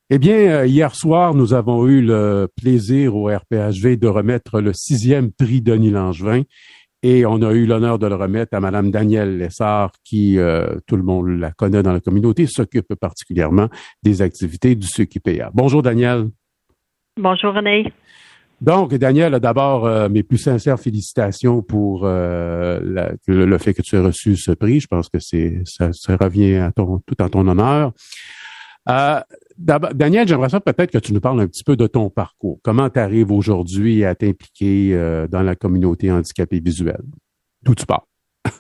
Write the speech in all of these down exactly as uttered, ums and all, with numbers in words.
Eh bien, euh, hier soir, nous avons eu le plaisir au R P H V de remettre le sixième prix Denis Langevin et on a eu l'honneur de le remettre à Madame Danielle Lessard qui, euh, tout le monde la connaît dans la communauté, s'occupe particulièrement des activités du C Q P A. Bonjour Danielle. Bonjour René. Donc, Danielle, d'abord, euh, mes plus sincères félicitations pour euh, la, le, le fait que tu aies reçu ce prix. Je pense que c'est ça, ça revient à ton, tout en ton honneur. Euh, Daniel, j'aimerais ça peut-être que tu nous parles un petit peu de ton parcours. Comment tu arrives aujourd'hui à t'impliquer euh, dans la communauté handicapée visuelle? D'où tu pars?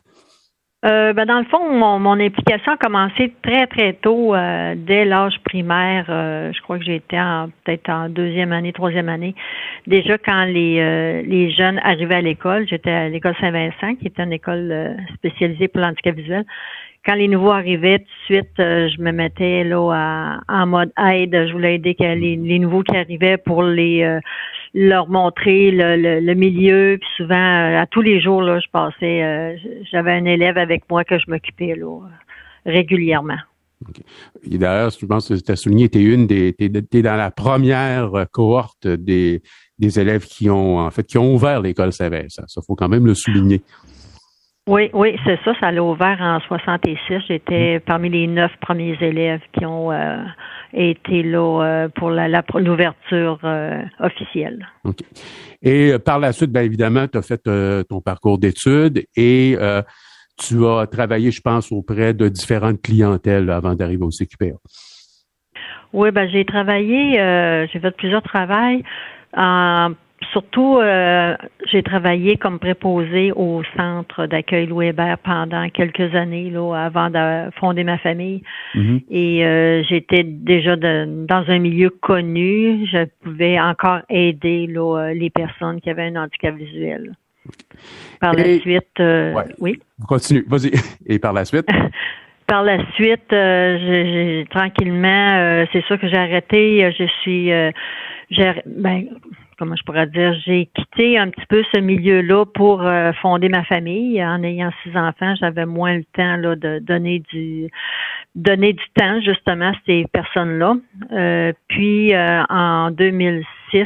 Euh, ben dans le fond, mon, mon implication a commencé très, très tôt, euh, dès l'âge primaire. Euh, je crois que j'étais en, peut-être en deuxième année, troisième année. Déjà, quand les euh, les jeunes arrivaient à l'école, j'étais à l'école Saint-Vincent, qui est une école euh, spécialisée pour l'handicap visuel. Quand les nouveaux arrivaient, tout de suite, euh, je me mettais là à, en mode aide. Je voulais aider que les, les nouveaux qui arrivaient pour les euh, leur montrer le, le, le milieu. Puis souvent, euh, à tous les jours, là, je passais, euh, j'avais un élève avec moi que je m'occupais là régulièrement. Okay. Et d'ailleurs, je pense que tu as souligné, tu es une des, t'es, t'es dans la première cohorte des des élèves qui ont en fait qui ont ouvert l'école Saint-Vincent. Ça, faut quand même le souligner. Oui, oui, c'est ça. Ça l'a ouvert en soixante-six. J'étais parmi les neuf premiers élèves qui ont euh, été là euh, pour la, la, l'ouverture euh, officielle. OK. Et euh, par la suite, bien évidemment, tu as fait euh, ton parcours d'études et euh, tu as travaillé, je pense, auprès de différentes clientèles avant d'arriver au C Q P A. Oui, ben j'ai travaillé, euh, j'ai fait plusieurs travails. En Surtout, euh, j'ai travaillé comme préposée au centre d'accueil Louis Hébert pendant quelques années là, avant de fonder ma famille. Mm-hmm. Et euh, j'étais déjà de, dans un milieu connu. Je pouvais encore aider là, les personnes qui avaient un handicap visuel. Par Et, la suite, euh, ouais, oui. Continue, vas-y. Et par la suite? Par la suite, euh, j'ai, j'ai, tranquillement, euh, c'est sûr que j'ai arrêté. Je suis, euh, j'ai, ben, comment je pourrais dire, j'ai quitté un petit peu ce milieu-là pour euh, fonder ma famille. En ayant six enfants, j'avais moins le temps là de donner du donner du temps justement à ces personnes-là. Euh, puis euh, en deux mille six,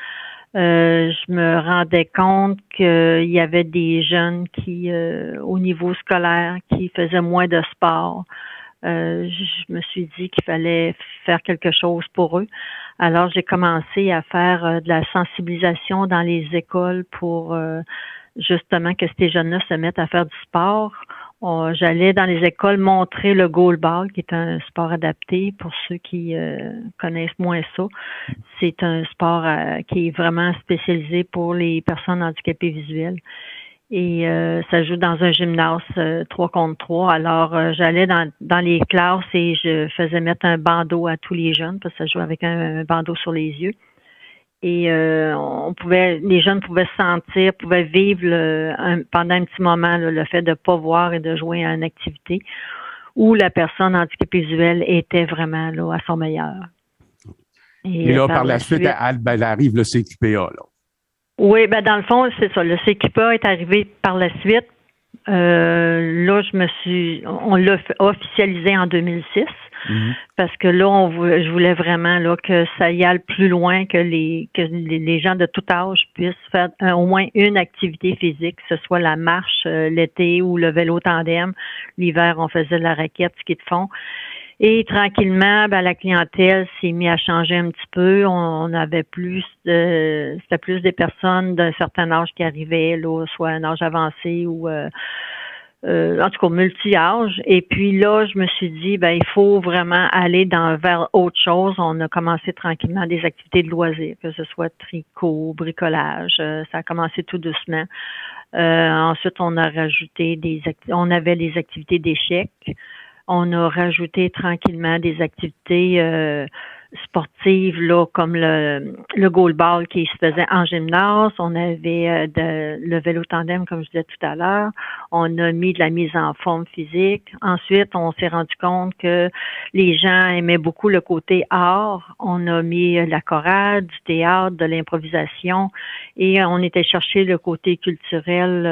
euh, je me rendais compte qu'il y avait des jeunes qui, euh, au niveau scolaire, qui faisaient moins de sport. Euh, je me suis dit qu'il fallait faire quelque chose pour eux. Alors, j'ai commencé à faire euh, de la sensibilisation dans les écoles pour euh, justement que ces jeunes-là se mettent à faire du sport. On, j'allais dans les écoles montrer le goalball, qui est un sport adapté pour ceux qui euh, connaissent moins ça. C'est un sport euh, qui est vraiment spécialisé pour les personnes handicapées visuelles. Et euh, ça joue dans un gymnase euh, trois contre trois. Alors, euh, j'allais dans, dans les classes et je faisais mettre un bandeau à tous les jeunes parce que ça joue avec un, un bandeau sur les yeux. Et euh, on pouvait, les jeunes pouvaient se sentir, pouvaient vivre le, un, pendant un petit moment là, le fait de ne pas voir et de jouer à une activité où la personne handicapée visuelle était vraiment là à son meilleur. Et, et là, par, par la, la suite, suite elle, ben, elle arrive le C Q P A, là. Oui, ben dans le fond, c'est ça. Le C Q P A est arrivé par la suite. Euh, là, je me suis, on l'a officialisé en deux mille six mm-hmm. parce que là, on voulait, je voulais vraiment là que ça y aille plus loin, que les que les, les gens de tout âge puissent faire un, au moins une activité physique, que ce soit la marche euh, l'été ou le vélo tandem. L'hiver, on faisait de la raquette, ski de fond. Et tranquillement, ben, la clientèle s'est mise à changer un petit peu. On, on avait plus de, c'était plus des personnes d'un certain âge qui arrivaient, là, soit un âge avancé ou, euh, euh, en tout cas, multi-âge. Et puis là, je me suis dit, ben, il faut vraiment aller dans, vers autre chose. On a commencé tranquillement des activités de loisirs, que ce soit tricot, bricolage. Euh, ça a commencé tout doucement. Euh, ensuite, on a rajouté des, acti- on avait les activités d'échecs. On a rajouté tranquillement des activités euh, sportives là, comme le, le goalball qui se faisait en gymnase. On avait euh, de, le vélo tandem, comme je disais tout à l'heure. On a mis de la mise en forme physique. Ensuite, on s'est rendu compte que les gens aimaient beaucoup le côté art. On a mis la chorale, du théâtre, de l'improvisation et on était chercher le côté culturel euh,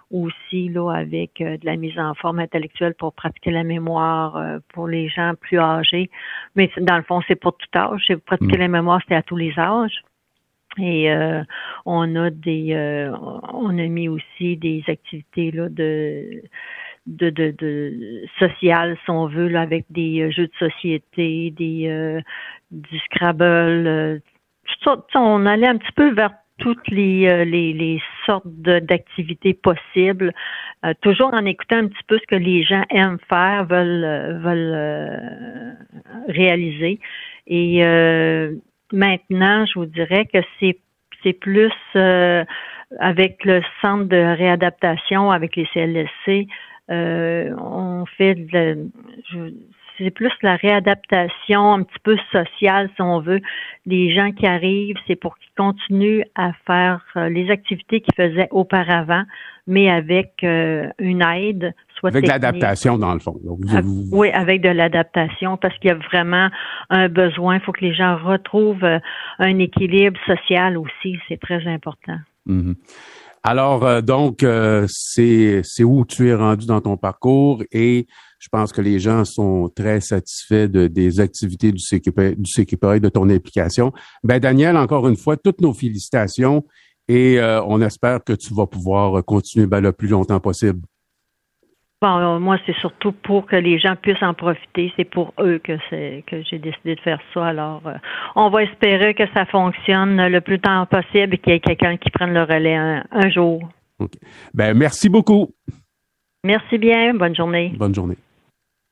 aussi là avec euh, de la mise en forme intellectuelle pour pratiquer la mémoire euh, pour les gens plus âgés. Mais dans le fond, c'est pour tout âge. C'est pratiquer mmh. la mémoire, c'est à tous les âges. Et euh, on a des, euh, on a mis aussi des activités là de de de, de sociales, si on veut, là, avec des euh, jeux de société, des euh, du Scrabble. Euh, tout ça, on allait un petit peu vers toutes les euh, les, les sortes de, d'activités possibles, euh, toujours en écoutant un petit peu ce que les gens aiment faire, veulent euh, veulent euh, réaliser. Et euh, maintenant, je vous dirais que c'est c'est plus euh, avec le centre de réadaptation, avec les C L S C, euh, on fait de, je, c'est plus la réadaptation un petit peu sociale, si on veut. Les gens qui arrivent, c'est pour qu'ils continuent à faire les activités qu'ils faisaient auparavant, mais avec euh, une aide, soit avec technique. l'adaptation, dans le fond. Donc, vous, vous... Oui, avec de l'adaptation, parce qu'il y a vraiment un besoin. Il faut que les gens retrouvent un équilibre social aussi. C'est très important. Mm-hmm. Alors, euh, donc, euh, c'est c'est où tu es rendu dans ton parcours et je pense que les gens sont très satisfaits de, des activités du C Q P, du C Q P A et de ton implication. Ben, Daniel, encore une fois, toutes nos félicitations et euh, on espère que tu vas pouvoir continuer ben, le plus longtemps possible. Bon, moi, c'est surtout pour que les gens puissent en profiter. C'est pour eux que c'est que j'ai décidé de faire ça. Alors, euh, on va espérer que ça fonctionne le plus tard possible et qu'il y ait quelqu'un qui prenne le relais un, un jour. Okay. Ben, merci beaucoup. Merci bien. Bonne journée. Bonne journée.